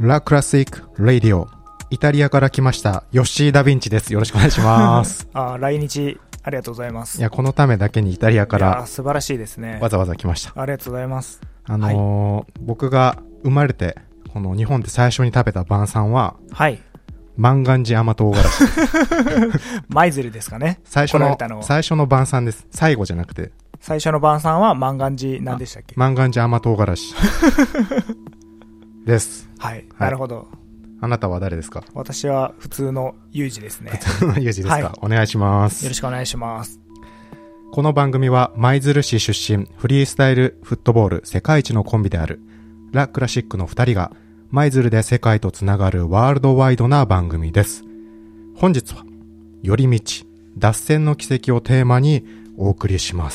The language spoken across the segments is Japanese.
ラ・クラシック・ラディオ。イタリアから来ましたヨッシー・ダ・ヴィンチです。よろしくお願いします来日ありがとうございます。 いや、このためだけにイタリアから素晴らしいですね。 わざわざ来ました。 ありがとうございます。 僕が生まれてこの日本で最初に食べた晩餐は、 はい、 万願寺甘唐辛子舞鶴ですかね。 最初の晩餐です。最後じゃなくて最初の晩餐は万願寺何でしたっけ。 万願寺甘唐辛子です。 はい、なるほど。 あなたは誰ですか。 私は普通のユージですね。 普通のユージですか、はい、お願いします。 よろしくお願いします。 この番組は舞鶴市出身フリースタイルフットボール世界一のコンビであるラ・クラシックの2人が舞鶴で世界とつながるワールドワイドな番組です。本日は寄り道脱線の奇跡をテーマにお送りします。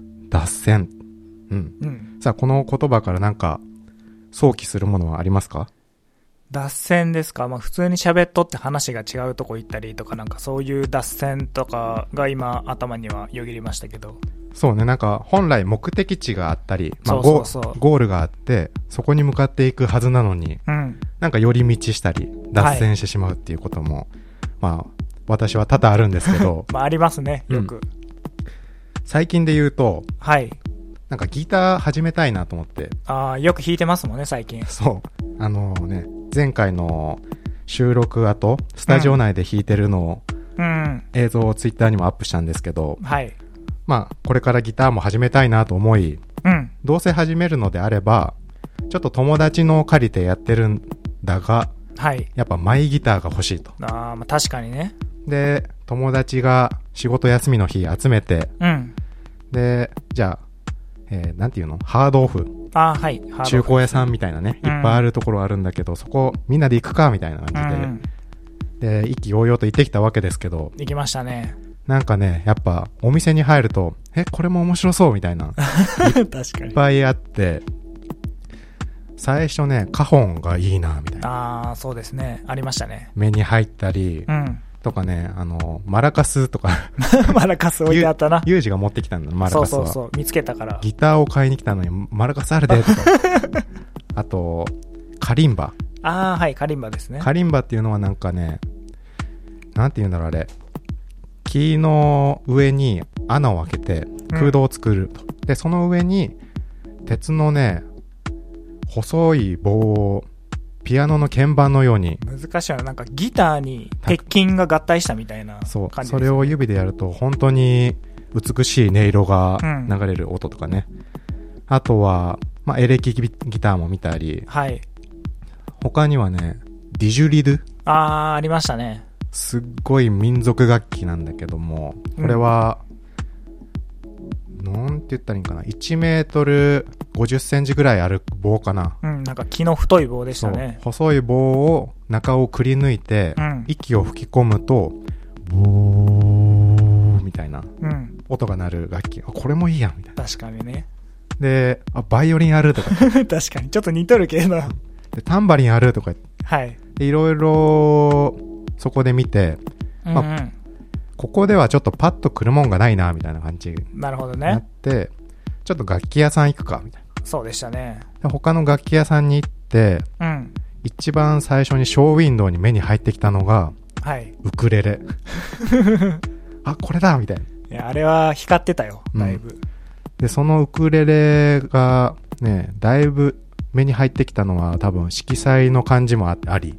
脱線、さあ、この言葉からなんか想起するものはありますか。 脱線ですか。普通に喋っとって話が違うとこ行ったりとか、なんかそういう脱線とかが今頭にはよぎりましたけど。 そうね、なんか本来目的地があったり、ゴールがあってそこに向かっていくはずなのに、なんか寄り道したり脱線してしまうっていうことも、私は多々あるんですけどありますね、よく、 最近で言うと、 はい、 なんかギター始めたいなと思って。 よく弾いてますもんね最近。 そう前回の収録後スタジオ内で弾いてるのを、映像をツイッターにもアップしたんですけど、 はい、 これからギターも始めたいなと思い、どうせ始めるのであればちょっと友達の借りてやってるんだが、 はい、 やっぱマイギターが欲しいと。 確かにね。 で、友達が仕事休みの日集めて、で、じゃあ、なんていうの、ハードオフ、 はい、 中古屋さんみたいなね、いっぱいあるところあるんだけど、そこみんなで行くかみたいな感じで、で、意気揚々と行ってきたわけですけど、 行きましたね。 なんかね、やっぱお店に入ると、これも面白そうみたいな確かにいっぱいあって、最初ね、カホンがいいなみたいな。 そうですね、ありましたね。 目に入ったり、とかね、マラカスとかマラカス置いてあったな。 ユージが持ってきたんだ、マラカスは。 そう見つけたから。 ギターを買いに来たのにマラカスあるでとかあとカリンバ。 はい、カリンバですね。 カリンバっていうのはなんかね、なんていうんだろう、あれ、木の上に穴を開けて空洞を作ると、でその上に鉄のね細い棒をピアノの鍵盤のように、 難しいな、なんかギターに鉄筋が合体したみたいな感じですね。 それを指でやると本当に美しい音色が流れる音とかね、あとは、エレキギターも見たり、 はい、 他にはね、ディジュリドゥ、 ありましたね。すっごい民族楽器なんだけども、これは、なんて言ったらいいんかな、1メートル50センチぐらいある棒かな。 なんか木の太い棒でしたね。 細い棒を中をくり抜いて、息を吹き込むとボーみたいな音が鳴る楽器、これもいいやんみたいな。 確かにね。 で、バイオリンあるとか確かにちょっと似とるけどで、タンバリンあるとか、 はい、 でいろいろそこで見て、ここではちょっとパッと来るもんがないなみたいな感じになって、ちょっと楽器屋さん行くかみたいな。 そうでしたね。 で他の楽器屋さんに行って、一番最初にショーウィンドウに目に入ってきたのが、ウクレレこれだみたいな。 いや、あれは光ってたよ、だいぶ。 でそのウクレレがね、だいぶ目に入ってきたのは多分色彩の感じもあり、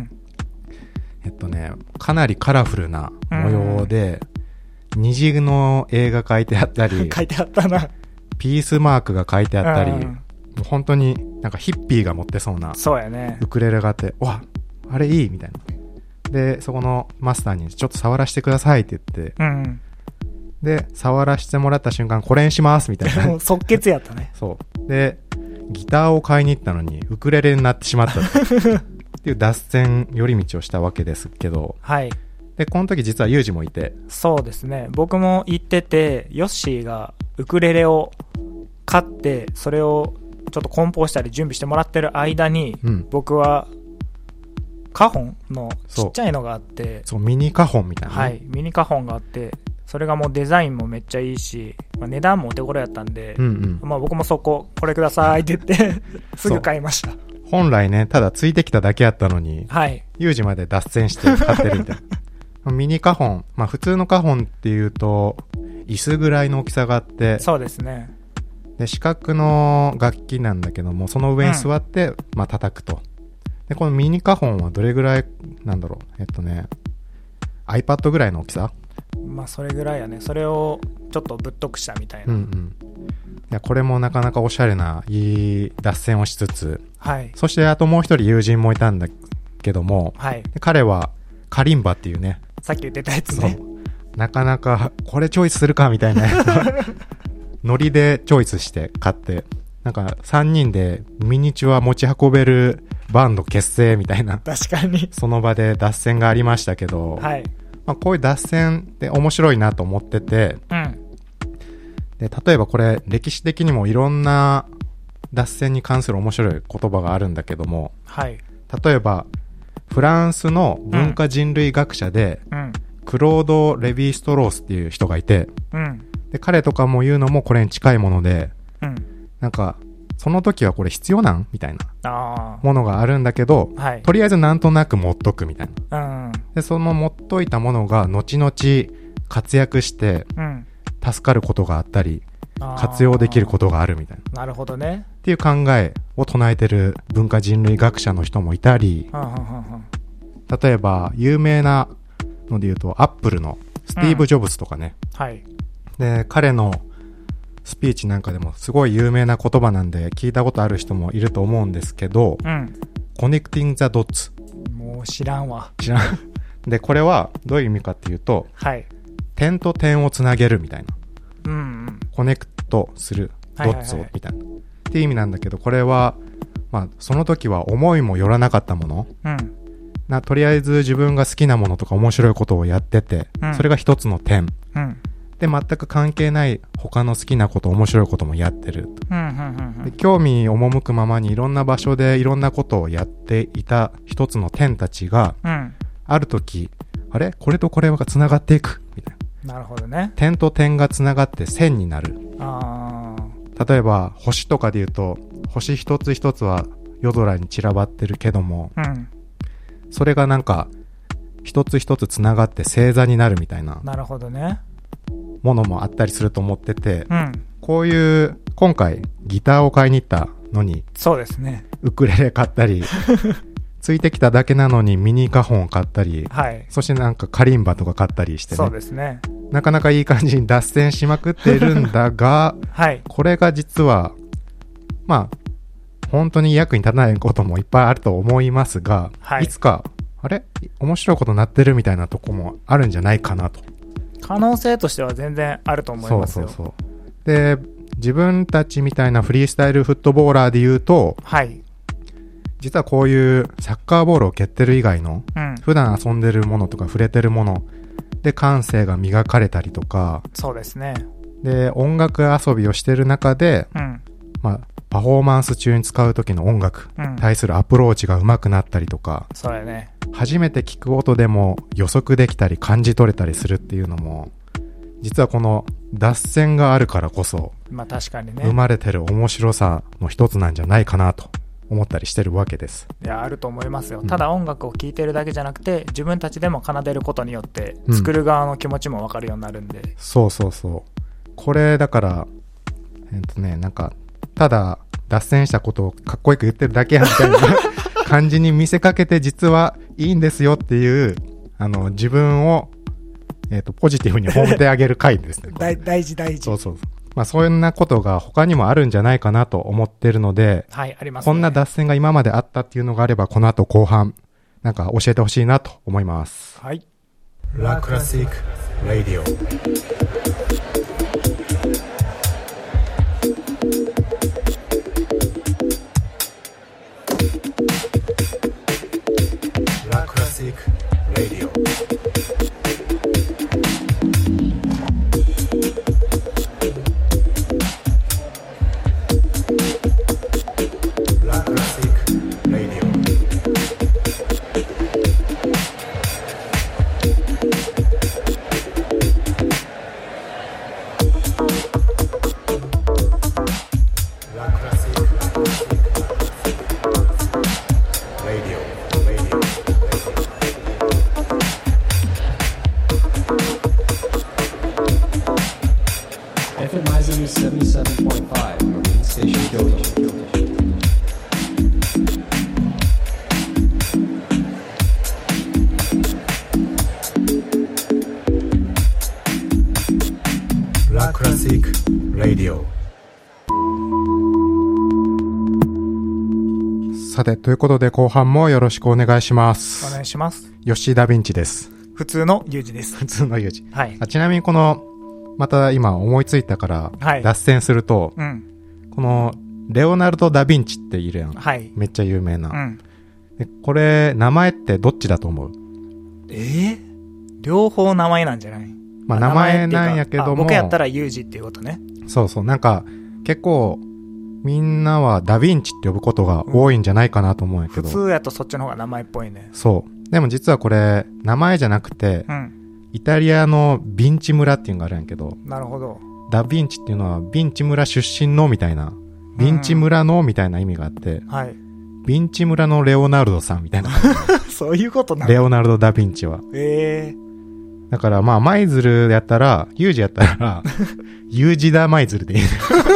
かなりカラフルな模様で、虹の絵が描いてあったり書いてあったな、 ピースマークが書いてあったり、もう本当になんかヒッピーが持ってそうなウクレレがあって、わ、あれいいみたいな。でそこのマスターにちょっと触らせてくださいって言って、で触らせてもらった瞬間、これにしますみたいな即決やったね。 そうでギターを買いに行ったのにウクレレになってしまったっていう脱線寄り道をしたわけですけど、 はい。 でこの時実はユージもいて。 そうですね、僕も行ってて、ヨッシーがウクレレを買ってそれをちょっと梱包したり準備してもらってる間に、僕はカホンのちっちゃいのがあって、 そうミニカホンみたいな、 はい、ミニカホンがあって、それがもうデザインもめっちゃいいし、値段もお手頃やったんで、僕もこれくださいって言ってすぐ買いました。 本来ね、ただついてきただけやったのに、 はい。 有事まで脱線して買ってるみたいな。ミニカホン。まあ普通のカホンっていうと、椅子ぐらいの大きさがあって、 そうですね。 で、四角の楽器なんだけども、その上に座って、まあ叩くと。で、このミニカホンはどれぐらい、なんだろう。iPad ぐらいの大きさ？ まあそれぐらいやね。それをちょっとぶっとくしたみたいな。 うんうん。いや、これもなかなかおしゃれないい脱線をしつつ、 はい。 そしてあともう一人友人もいたんだけども、 はい。 彼はカリンバっていうね、 さっき言ってたやつね。 なかなかこれチョイスするかみたいなノリでチョイスして買って、なんか3人でミニチュア持ち運べるバンド結成みたいな、 確かにその場で脱線がありましたけど、 はい。 まあ、こういう脱線って面白いなと思ってて、 うん。 で、例えばこれ歴史的にもいろんな脱線に関する面白い言葉があるんだけども、 はい。 例えばフランスの文化人類学者で、 うん。 クロード・レヴィ・ストロースっていう人がいて、 うん。 で、彼とかも言うのもこれに近いもので、 うん。 なんか、その時はこれ必要なんみたいなあものがあるんだけど、 あ。はい。 とりあえずなんとなく持っとくみたいな。 うん。 で、その持っといたものが後々活躍してうん。 助かることがあったり、 あー活用できることがあるみたいな。 なるほどね。 っていう考えを唱えてる文化人類学者の人もいたり、 はんはんはんはん。 例えば有名なので言うとアップルのスティーブ・ジョブズとかね。 はい。 で、彼のスピーチなんかでもすごい有名な言葉なんで聞いたことある人もいると思うんですけど、 うん。 Connecting the dots。 もう知らんわ。 知らん。で、これはどういう意味かっていうと、 はい。 点と点をつなげるみたいな。 うんうん。 コネクトするドッツをはいはいはいみたいな。っていう意味なんだけど、これは、まあ、その時は思いもよらなかったもの。 うん。 とりあえず自分が好きなものとか面白いことをやってて、 うんそれが一つの点。 うん。 で、全く関係ない他の好きなこと、面白いこともやってる。 うん。うん。うん。 で、興味赴くままにいろんな場所でいろんなことをやっていた一つの点たちが、 うん。 ある時、あれこれとこれが繋がっていくみたいな。 なるほどね。 点と点が繋がって線になる。 あ例えば、星とかで言うと、星一つ一つは夜空に散らばってるけども、 あ。うん。 それがなんか、一つ一つ繋がって星座になるみたいななるほどね。 ものもあったりすると思ってて、 うん。 こういう、今回ギターを買いに行ったのに、 そうですね。 ウクレレ買ったり、ついてきただけなのにミニカホンを買ったり、 はい。 そしてなんかカリンバとか買ったりしてそうね、 ですね。 なかなかいい感じに脱線しまくってるんだが、 はい。 これが実は、まあ、本当に役に立たないこともいっぱいあると思いますが、 はいいつか、あれ面白いことになってるみたいなとこもあるんじゃないかなと。 可能性としては全然あると思いますよ。 そう。で、自分たちみたいなフリースタイルフットボーラーで言うと、 はい。 実はこういうサッカーボールを蹴ってる以外の、 うん。 普段遊んでるものとか触れてるもので感性が磨かれたりとか、 そうですね。 で、音楽遊びをしてる中で、 うん。 まあ、パフォーマンス中に使う時の音楽、 うん。 対するアプローチが上手くなったりとか、 そうやね。 初めて聞く音でも予測できたり感じ取れたりするっていうのも、実はこの脱線があるからこそ、 まあ確かにね。 生まれてる面白さの一つなんじゃないかなと思ったりしてるわけです。 いや、あると思いますよ。 うんただ音楽を聴いてるだけじゃなくて、自分たちでも奏でることによって、 うん作る側の気持ちもわかるようになるんで。 そう。これだから、なんか、ただ脱線したことをかっこよく言ってるだけやみたいな感じに見せかけて実はいいんですよっていう、自分を、ポジティブに褒めてあげる回ですね。 大事大事。 そう。まあそんなことが他にもあるんじゃないかなと思ってるので、 はい、ありますね。 こんな脱線が今まであったっていうのがあれば、この後後半、なんか教えてほしいなと思います。 はい。 ラクラシック・ラディオ。ラクラシック・ラディオ。 さて、ということで後半もよろしくお願いします。 お願いします。 吉田ヴィンチです。 普通のユージです。 普通のユージ。 はい。 ちなみにこの、また今思いついたから、脱線すると、 うん、 この、レオナルド・ダ・ヴィンチっているやん。 はい。 めっちゃ有名な。 うん。 でこれ、名前ってどっちだと思う？ 両方名前なんじゃない？ まあ名前なんやけども。 僕やったらユージっていうことね。 そうそう。なんか、結構、みんなはダヴィンチって呼ぶことが多いんじゃないかなと思うんやけど。 普通やとそっちの方が名前っぽいね。 そう。でも実はこれ、名前じゃなくて、 うん、 イタリアのヴィンチ村っていうのがあるんやけど。 なるほど。 ダヴィンチっていうのは、ヴィンチ村出身のみたいな、ヴィンチ村のみたいな意味があって、 はい。 ヴィンチ村のレオナルドさんみたいな。 そういうことなの？ レオナルド・ダ・ヴィンチは。だからまあ、舞鶴やったら、ユージやったら、ユージダ舞鶴でいい。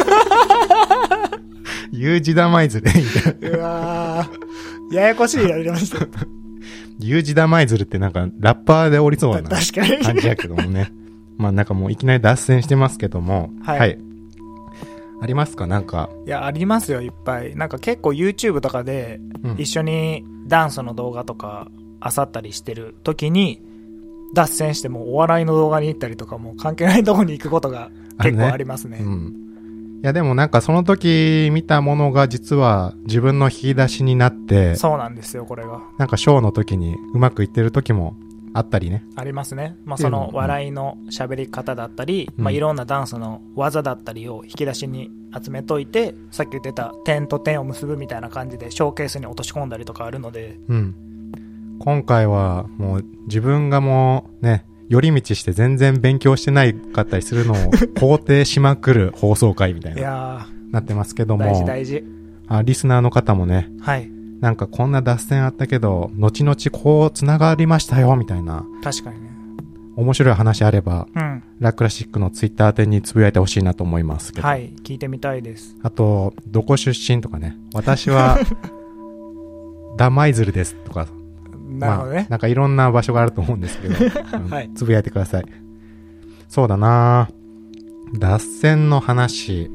ユージダ舞鶴でいい。 うわー、ややこしいやりました。 ユージダ舞鶴ってなんか、ラッパーでおりそうな感じやけどもね。まあなんかもういきなり脱線してますけども。 はい。 はい。ありますか？なんか。 いや、ありますよ、いっぱい。なんか結構 YouTube とかで、一緒にダンスの動画とか、漁ったりしてる時に、脱線してもお笑いの動画に行ったりとかも関係ないとこに行くことが結構ありますね。うん。 いやでもなんかその時見たものが実は自分の引き出しになって。 そうなんですよ、これが。 なんかショーの時にうまくいってる時もあったりね。 ありますね。まあその笑いの喋り方だったり、まあいろんなダンスの技だったりを引き出しに集めといて、さっき言ってた点と点を結ぶみたいな感じでショーケースに落とし込んだりとかあるので。 うん。今回はもう自分がもうね、寄り道して全然勉強してないかったりするのを肯定しまくる放送回みたいななってますけども、 大事リスナーの方もね、 はい、 なんかこんな脱線あったけど後々こうつながりましたよみたいな、 確かにね、 面白い話あれば、 うん、 ラクラシックのツイッター宛てにつぶやいてほしいなと思いますけど、 はい、聞いてみたいです。 あとどこ出身とかね、私はダ舞鶴ですとか、 なるほどね。 まあ、なんかいろんな場所があると思うんですけど、 はい、 つぶやいてください。そうだな、脱線の話。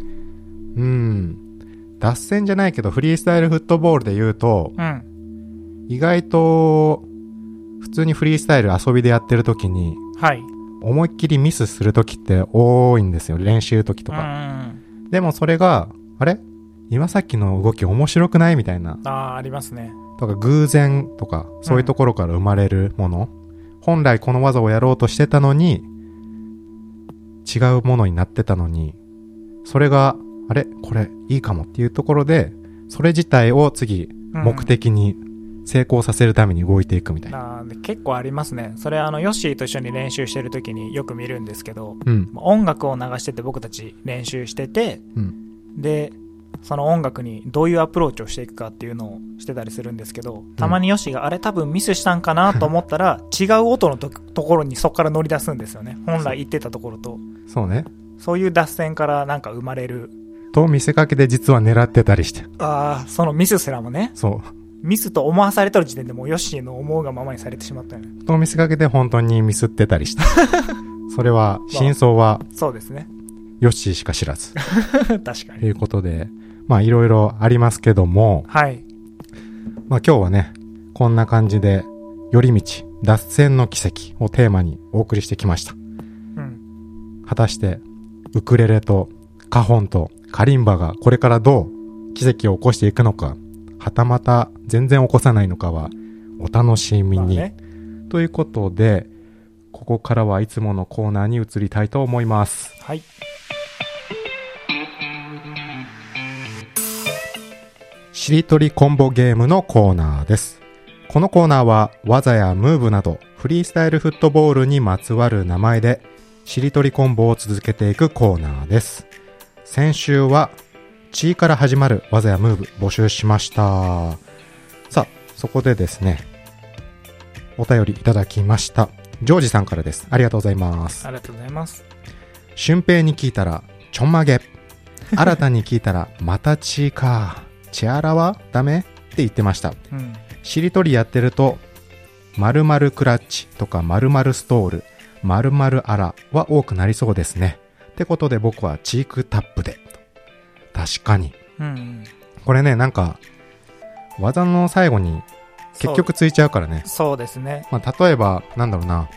脱線じゃないけどフリースタイルフットボールで言うと、 うん、 意外と普通にフリースタイル遊びでやってる時に、 はい、 思いっきりミスする時って多いんですよ、練習時とか。でもそれが、あれ？今さっきの動き面白くない？みたいな。 ありますね。 とか偶然とかそういうところから生まれるもの、本来この技をやろうとしてたのに違うものになってたのに、それがあれこれいいかもっていうところで、それ自体を次目的に成功させるために動いていくみたいな、 結構ありますね。それヨッシーと一緒に練習してる時によく見るんですけど、音楽を流してて僕たち練習してて、でその音楽にどういうアプローチをしていくかっていうのをしてたりするんですけど、たまにヨッシーがあれ多分ミスしたんかなと思ったら違う音のところにそこから乗り出すんですよね。本来言ってたところと。 そうね。 そういう脱線からなんか生まれると見せかけで実は狙ってたりして。 そのミスすらもね。 そう。 ミスと思わされてる時点でもうヨッシーの思うがままにされてしまったよね。 と見せかけて本当にミスってたりして。それは真相は、 そうですね。 ヨッシーしか知らず。 確かに。 ということで。まあいろいろありますけども、 はい。 まあ今日はね、こんな感じで寄り道、脱線の奇跡をテーマにお送りしてきました。果たしてウクレレとカホンとカリンバがこれからどう奇跡を起こしていくのか、はたまた全然起こさないのかはお楽しみに。ということで、ここからはいつものコーナーに移りたいと思います。 はい。 しりとりコンボゲームのコーナーです。このコーナーは技やムーブなどフリースタイルフットボールにまつわる名前でしりとりコンボを続けていくコーナーです。先週はチーから始まる技やムーブ募集しました。さあ、そこでですね、お便りいただきました。ジョージさんからです。ありがとうございます。 ありがとうございます。 俊平に聞いたらちょんまげ、新たに聞いたらまたチーか、チアラはダメって言ってました。しりとりやってると〇〇クラッチとか〇〇ストール、〇〇アラは多くなりそうですね。ってことで僕はチークタップで。確かに、これね、なんか技の最後に結局ついちゃうからね。 そうですね。 まあ、例えば、なんだろうな。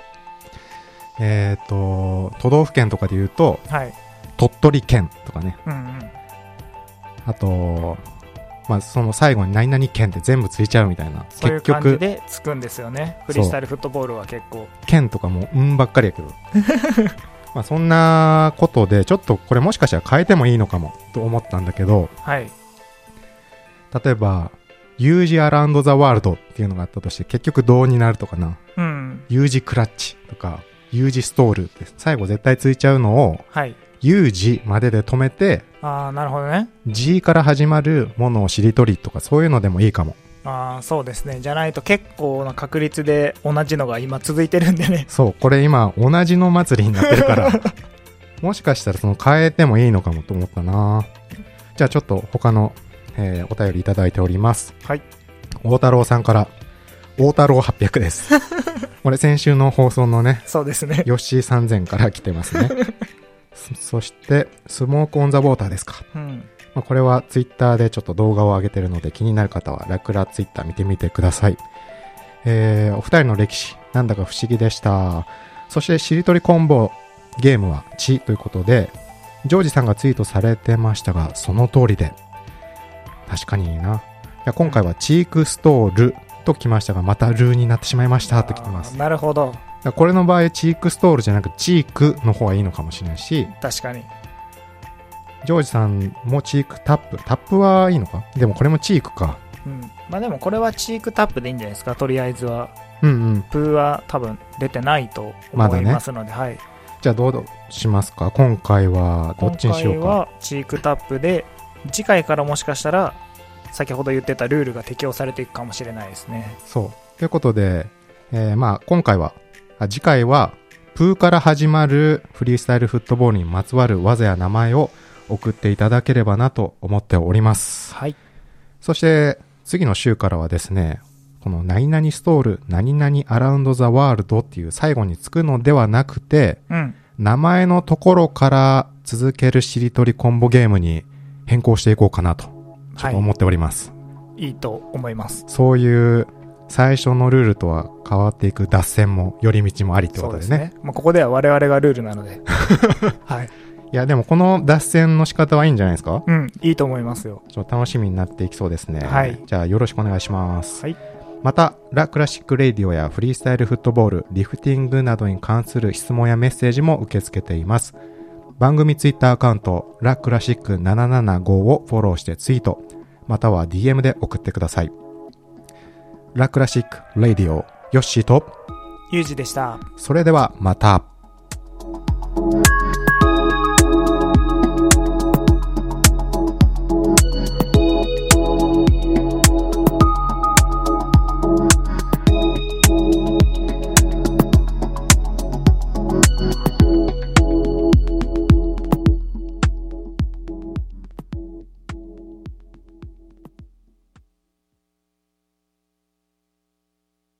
都道府県とかで言うと、 はい。 鳥取県とかね。 うんうん。 あと、まあ、その最後に何々県って全部ついちゃうみたいな。 そういう感じでつくんですよね。フリースタイルフットボールは結構。 県とかもばっかりやけど。まあそんなことで、ちょっとこれもしかしたら変えてもいいのかもと思ったんだけど、 はい。 例えば、U 字アラウンドザワールドっていうのがあったとして、結局どうになるとかな。 うん。 U 字クラッチとか、U 字ストールって最後絶対ついちゃうのを、 はい。 U 字までで止めて、 ああ、なるほどね。 G から始まるものをしりとりとかそういうのでもいいかも。 ああ、そうですね。じゃないと結構な確率で同じのが今続いてるんでね。 そう、これ今同じの祭りになってるから、もしかしたらその変えてもいいのかもと思ったな。じゃあちょっと他の、お便りいただいております。 はい。 大太郎さんから、大太郎800です。これ先週の放送のね、 そうですね。 ヨッシー3000から来てますね。そして、スモークオンザウォーターですか。 うん。 まあ、これはツイッターでちょっと動画を上げてるので気になる方はラクラツイッター見てみてください。お二人の歴史、なんだか不思議でした。そしてしりとりコンボゲームはチということで、ジョージさんがツイートされてましたが、その通りで。確かにいいな。いや今回はチークストールと来ましたが、またルーになってしまいましたと来てます。 なるほど。 これの場合、チークストールじゃなくチークの方がいいのかもしれないし、 確かに。 ジョージさんもチークタップはいいのか。でもこれもチークか。 うん。まあでもこれはチークタップでいいんじゃないですか、とりあえずは。 うんうん。 プーは多分出てないと思いますので、はい。 じゃあどうしますか。今回はどっちにしようか。 今回はチークタップで、次回からもしかしたら先ほど言ってたルールが適用されていくかもしれないですね。 そう。ということで、まあ次回はプーから始まるフリースタイルフットボールにまつわる技や名前を送っていただければなと思っております。 はい。 そして次の週からはですね、この何々ストール、何々アラウンドザワールドっていう最後につくのではなくて、 うん、 名前のところから続けるしりとりコンボゲームに変更していこうかなと、ちょっと思っております。 はい、いいと思います。 そういう最初のルールとは変わっていく脱線も寄り道もありってことでね。 そうですね。まあ、ここでは我々がルールなので。はい。 いやでもこの脱線の仕方はいいんじゃないですか。 うん、いいと思いますよ。 ちょっと楽しみになっていきそうですね。 はい。 じゃあよろしくお願いします。 はい。 また、ラ・クラシック・レイディオやフリースタイルフットボール、リフティングなどに関する質問やメッセージも受け付けています。番組ツイッターアカウント、ラ・クラシック775をフォローしてツイート、または DM で送ってください。ラ・クラシック・レイディオ、ヨッシーと、 ユージでした。 それではまた。